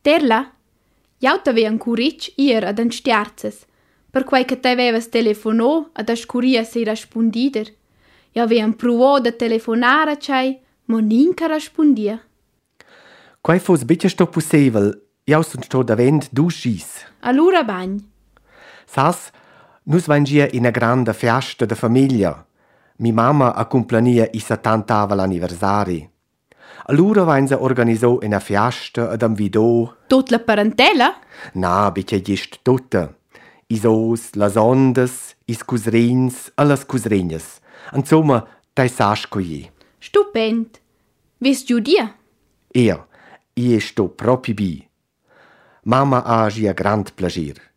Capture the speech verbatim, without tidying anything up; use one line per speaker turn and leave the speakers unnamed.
Terla? Io t'avevo ancora ier ad anstiarzas, per quei che t'avevas telefonò ad ascuria sei rispondider. Io avevo provato da telefonare a cei, ma ninca rispondia.
Quai fos bitte sto possibel. Io sun sto davent du schis.
Allora bagn.
Sas, nus vain gia in a grande festa de famiglia. Mi mamma accompagnia i settant'avel anniversari. Allura vain se organisò in a festa ad am vidò.
Tut la parentela?
Na, bitte gist tutta. Is os, las ondas, is cusrins, a las cusregnas. Insomma, dai sasco je.
Stupend. Wisst du dir?
Io, io sto proprio bi. Mama ha gia grand plaisir.